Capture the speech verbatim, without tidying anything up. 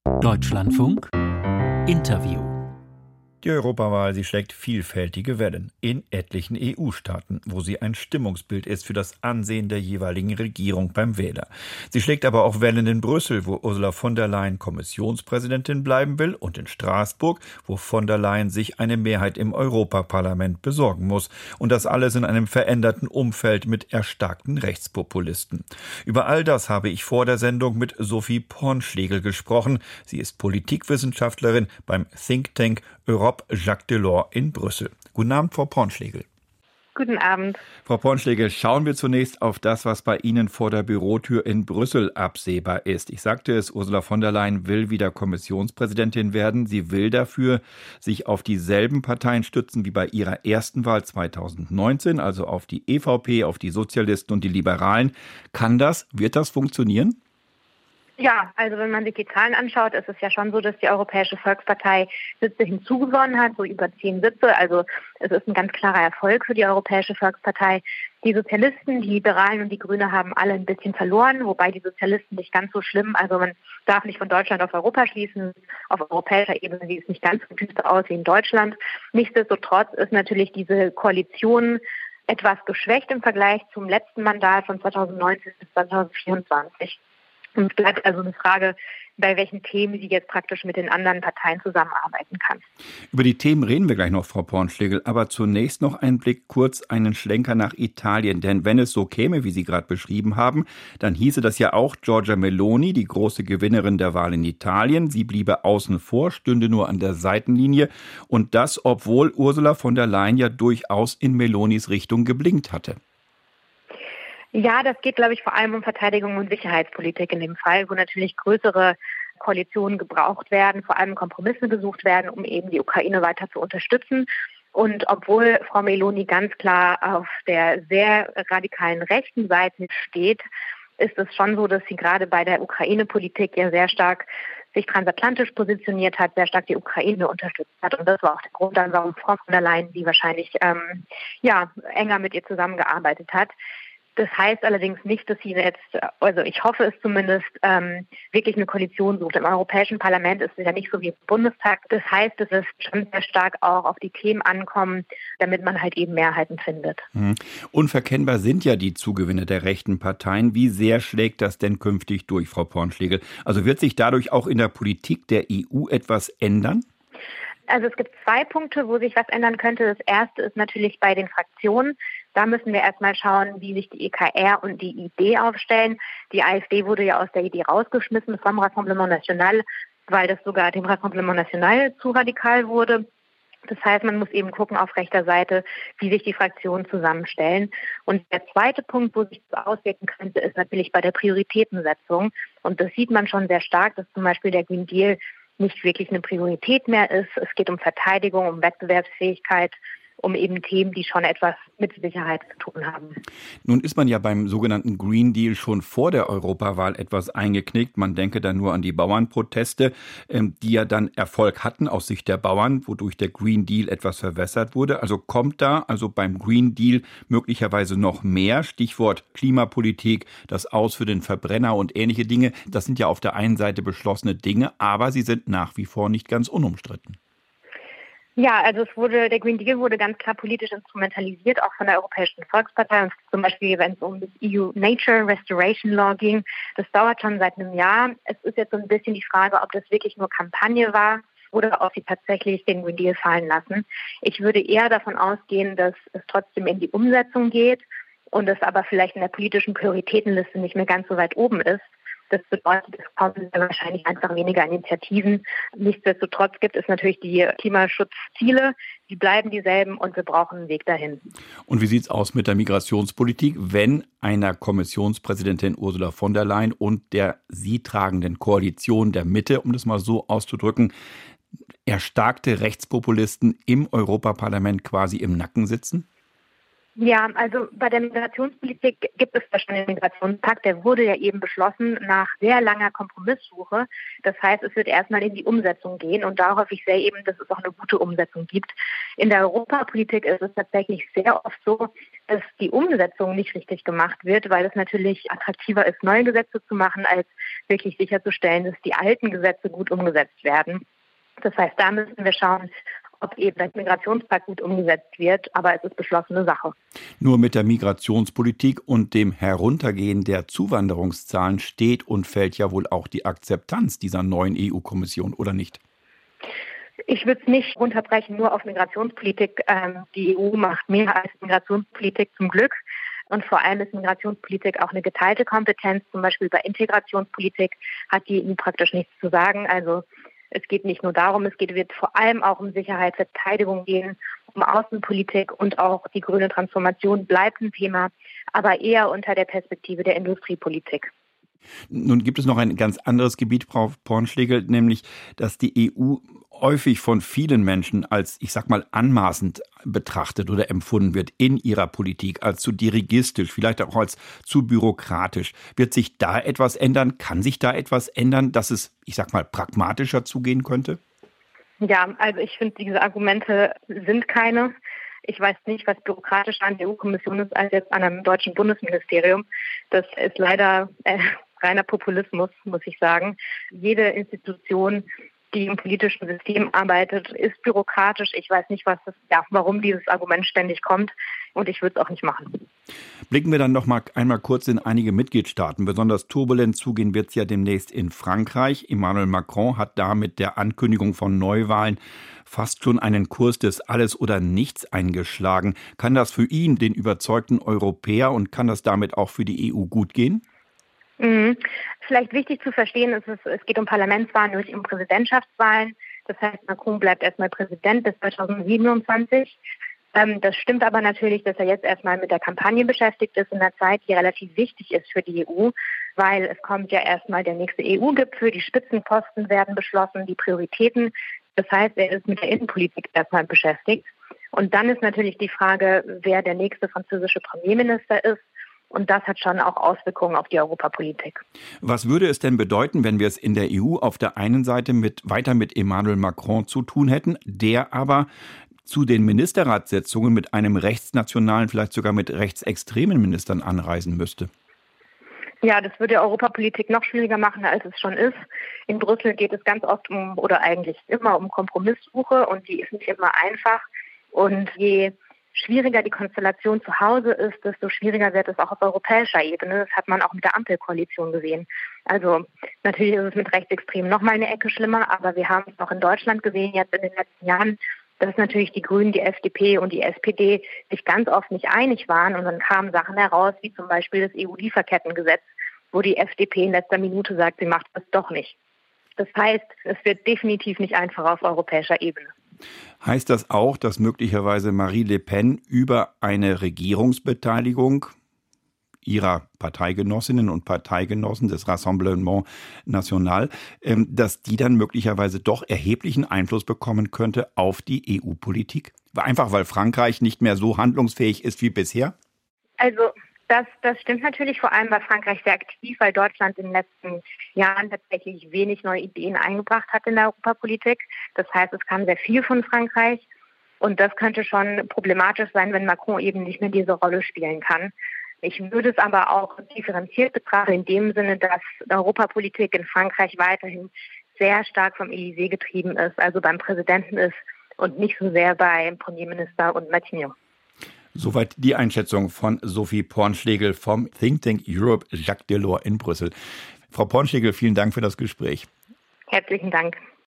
Deutschlandfunk Interview. Die Europawahl, sie schlägt vielfältige Wellen in etlichen E U-Staaten, wo sie ein Stimmungsbild ist für das Ansehen der jeweiligen Regierung beim Wähler. Sie schlägt aber auch Wellen in Brüssel, wo Ursula von der Leyen Kommissionspräsidentin bleiben will, und in Straßburg, wo von der Leyen sich eine Mehrheit im Europaparlament besorgen muss. Und das alles in einem veränderten Umfeld mit erstarkten Rechtspopulisten. Über all das habe ich vor der Sendung mit Sophie Pornschlegel gesprochen. Sie ist Politikwissenschaftlerin beim Think Tank Europe Jacques Delors in Brüssel. Guten Abend, Frau Pornschlegel. Guten Abend. Frau Pornschlegel, schauen wir zunächst auf das, was bei Ihnen vor der Bürotür in Brüssel absehbar ist. Ich sagte es, Ursula von der Leyen will wieder Kommissionspräsidentin werden. Sie will dafür sich auf dieselben Parteien stützen wie bei ihrer ersten Wahl zweitausendneunzehn, also auf die E V P, auf die Sozialisten und die Liberalen. Kann das, wird das funktionieren? Ja, also wenn man sich die Zahlen anschaut, ist es ja schon so, dass die Europäische Volkspartei Sitze hinzugewonnen hat, so über zehn Sitze. Also es ist ein ganz klarer Erfolg für die Europäische Volkspartei. Die Sozialisten, die Liberalen und die Grüne haben alle ein bisschen verloren, wobei die Sozialisten nicht ganz so schlimm. Also man darf nicht von Deutschland auf Europa schließen. Auf europäischer Ebene sieht es nicht ganz so düster aus wie in Deutschland. Nichtsdestotrotz ist natürlich diese Koalition etwas geschwächt im Vergleich zum letzten Mandat von zweitausendneunzehn bis zweitausendvierundzwanzig. Und es bleibt also eine Frage, bei welchen Themen sie jetzt praktisch mit den anderen Parteien zusammenarbeiten kann. Über die Themen reden wir gleich noch, Frau Pornschlegel. Aber zunächst noch ein Blick, kurz einen Schlenker nach Italien. Denn wenn es so käme, wie Sie gerade beschrieben haben, dann hieße das ja auch, Giorgia Meloni, die große Gewinnerin der Wahl in Italien, sie bliebe außen vor, stünde nur an der Seitenlinie. Und das, obwohl Ursula von der Leyen ja durchaus in Melonis Richtung geblinkt hatte. Ja, das geht, glaube ich, vor allem um Verteidigung und Sicherheitspolitik in dem Fall, wo natürlich größere Koalitionen gebraucht werden, vor allem Kompromisse gesucht werden, um eben die Ukraine weiter zu unterstützen. Und obwohl Frau Meloni ganz klar auf der sehr radikalen rechten Seite steht, ist es schon so, dass sie gerade bei der Ukraine-Politik ja sehr stark sich transatlantisch positioniert hat, sehr stark die Ukraine unterstützt hat. Und das war auch der Grund, warum Frau von der Leyen, die wahrscheinlich ähm, ja enger mit ihr zusammengearbeitet hat. Das heißt allerdings nicht, dass sie jetzt, also ich hoffe es zumindest, ähm, wirklich eine Koalition sucht. Im Europäischen Parlament ist es ja nicht so wie im Bundestag. Das heißt, dass es schon sehr stark auch auf die Themen ankommt, damit man halt eben Mehrheiten findet. Mhm. Unverkennbar sind ja die Zugewinne der rechten Parteien. Wie sehr schlägt das denn künftig durch, Frau Pornschlegel? Also wird sich dadurch auch in der Politik der E U etwas ändern? Also es gibt zwei Punkte, wo sich was ändern könnte. Das erste ist natürlich bei den Fraktionen. Da müssen wir erstmal schauen, wie sich die E K R und die I D aufstellen. Die AfD wurde ja aus der I D rausgeschmissen vom Rassemblement National, weil das sogar dem Rassemblement National zu radikal wurde. Das heißt, man muss eben gucken auf rechter Seite, wie sich die Fraktionen zusammenstellen. Und der zweite Punkt, wo sich das auswirken könnte, ist natürlich bei der Prioritätensetzung. Und das sieht man schon sehr stark, dass zum Beispiel der Green Deal nicht wirklich eine Priorität mehr ist. Es geht um Verteidigung, um Wettbewerbsfähigkeit, um eben Themen, die schon etwas mit Sicherheit zu tun haben. Nun ist man ja beim sogenannten Green Deal schon vor der Europawahl etwas eingeknickt. Man denke da nur an die Bauernproteste, die ja dann Erfolg hatten aus Sicht der Bauern, wodurch der Green Deal etwas verwässert wurde. Also kommt da also beim Green Deal möglicherweise noch mehr? Stichwort Klimapolitik, das Aus für den Verbrenner und ähnliche Dinge. Das sind ja auf der einen Seite beschlossene Dinge, aber sie sind nach wie vor nicht ganz unumstritten. Ja, also es wurde, der Green Deal wurde ganz klar politisch instrumentalisiert, auch von der Europäischen Volkspartei. Und zum Beispiel, wenn es um das E U Nature Restoration Law ging, das dauert schon seit einem Jahr. Es ist jetzt so ein bisschen die Frage, ob das wirklich nur Kampagne war oder ob sie tatsächlich den Green Deal fallen lassen. Ich würde eher davon ausgehen, dass es trotzdem in die Umsetzung geht und es aber vielleicht in der politischen Prioritätenliste nicht mehr ganz so weit oben ist. Das bedeutet, es kommen wahrscheinlich einfach weniger Initiativen. Nichtsdestotrotz gibt es natürlich die Klimaschutzziele, die bleiben dieselben und wir brauchen einen Weg dahin. Und wie sieht es aus mit der Migrationspolitik, wenn einer Kommissionspräsidentin Ursula von der Leyen und der sie tragenden Koalition der Mitte, um das mal so auszudrücken, erstarkte Rechtspopulisten im Europaparlament quasi im Nacken sitzen? Ja, also bei der Migrationspolitik gibt es ja schon den Migrationspakt, der wurde ja eben beschlossen nach sehr langer Kompromisssuche. Das heißt, es wird erstmal in die Umsetzung gehen und da hoffe ich sehr eben, dass es auch eine gute Umsetzung gibt. In der Europapolitik ist es tatsächlich sehr oft so, dass die Umsetzung nicht richtig gemacht wird, weil es natürlich attraktiver ist, neue Gesetze zu machen, als wirklich sicherzustellen, dass die alten Gesetze gut umgesetzt werden. Das heißt, da müssen wir schauen, ob eben der Migrationspakt gut umgesetzt wird, aber es ist beschlossene Sache. Nur mit der Migrationspolitik und dem Heruntergehen der Zuwanderungszahlen steht und fällt ja wohl auch die Akzeptanz dieser neuen E U-Kommission, oder nicht? Ich würde es nicht runterbrechen nur auf Migrationspolitik. Ähm, die E U macht mehr als Migrationspolitik zum Glück. Und vor allem ist Migrationspolitik auch eine geteilte Kompetenz. Zum Beispiel bei Integrationspolitik hat die E U praktisch nichts zu sagen. Also es geht nicht nur darum, es geht, wird vor allem auch um Sicherheit, Verteidigung gehen, um Außenpolitik und auch die grüne Transformation bleibt ein Thema, aber eher unter der Perspektive der Industriepolitik. Nun gibt es noch ein ganz anderes Gebiet, Frau Pornschlegel, nämlich, dass die E U häufig von vielen Menschen als, ich sag mal, anmaßend betrachtet oder empfunden wird in ihrer Politik, als zu dirigistisch, vielleicht auch als zu bürokratisch. Wird sich da etwas ändern? Kann sich da etwas ändern, dass es, ich sag mal, pragmatischer zugehen könnte? Ja, also ich finde, diese Argumente sind keine. Ich weiß nicht, was bürokratischer an der E U-Kommission ist als jetzt an einem deutschen Bundesministerium. Das ist leider äh, reiner Populismus, muss ich sagen. Jede Institution, die im politischen System arbeitet, ist bürokratisch. Ich weiß nicht, was das, ja, warum dieses Argument ständig kommt und ich würde es auch nicht machen. Blicken wir dann noch mal einmal kurz in einige Mitgliedstaaten. Besonders turbulent zugehen wird es ja demnächst in Frankreich. Emmanuel Macron hat da mit der Ankündigung von Neuwahlen fast schon einen Kurs des Alles oder Nichts eingeschlagen. Kann das für ihn, den überzeugten Europäer, und kann das damit auch für die E U gut gehen? Mhm. Vielleicht wichtig zu verstehen ist, es, es geht um Parlamentswahlen, nicht um Präsidentschaftswahlen. Das heißt, Macron bleibt erstmal Präsident bis zweitausendsiebenundzwanzig. Ähm, das stimmt aber natürlich, dass er jetzt erstmal mit der Kampagne beschäftigt ist in einer Zeit, die relativ wichtig ist für die E U, weil es kommt ja erstmal der nächste E U-Gipfel, die Spitzenposten werden beschlossen, die Prioritäten. Das heißt, er ist mit der Innenpolitik erstmal beschäftigt. Und dann ist natürlich die Frage, wer der nächste französische Premierminister ist. Und das hat schon auch Auswirkungen auf die Europapolitik. Was würde es denn bedeuten, wenn wir es in der E U auf der einen Seite mit, weiter mit Emmanuel Macron zu tun hätten, der aber zu den Ministerratssitzungen mit einem rechtsnationalen, vielleicht sogar mit rechtsextremen Ministern anreisen müsste? Ja, das würde die Europapolitik noch schwieriger machen, als es schon ist. In Brüssel geht es ganz oft um, oder eigentlich immer um Kompromisssuche und die ist nicht immer einfach. Und je schwieriger die Konstellation zu Hause ist, desto schwieriger wird es auch auf europäischer Ebene. Das hat man auch mit der Ampelkoalition gesehen. Also natürlich ist es mit Rechtsextremen noch mal eine Ecke schlimmer, aber wir haben es auch in Deutschland gesehen, jetzt in den letzten Jahren, dass natürlich die Grünen, die F D P und die S P D sich ganz oft nicht einig waren und dann kamen Sachen heraus, wie zum Beispiel das E U-Lieferkettengesetz, wo die F D P in letzter Minute sagt, sie macht das doch nicht. Das heißt, es wird definitiv nicht einfacher auf europäischer Ebene. Heißt das auch, dass möglicherweise Marie Le Pen über eine Regierungsbeteiligung ihrer Parteigenossinnen und Parteigenossen des Rassemblement National, dass die dann möglicherweise doch erheblichen Einfluss bekommen könnte auf die E U-Politik? Einfach weil Frankreich nicht mehr so handlungsfähig ist wie bisher? Also Das, das stimmt natürlich, vor allem war Frankreich sehr aktiv, weil Deutschland in den letzten Jahren tatsächlich wenig neue Ideen eingebracht hat in der Europapolitik. Das heißt, es kam sehr viel von Frankreich und das könnte schon problematisch sein, wenn Macron eben nicht mehr diese Rolle spielen kann. Ich würde es aber auch differenziert betrachten, in dem Sinne, dass Europapolitik in Frankreich weiterhin sehr stark vom Élysée getrieben ist, also beim Präsidenten ist und nicht so sehr beim Premierminister und Matignon. Soweit die Einschätzung von Sophie Pornschlegel vom Think Tank Europe Jacques Delors in Brüssel. Frau Pornschlegel, vielen Dank für das Gespräch. Herzlichen Dank.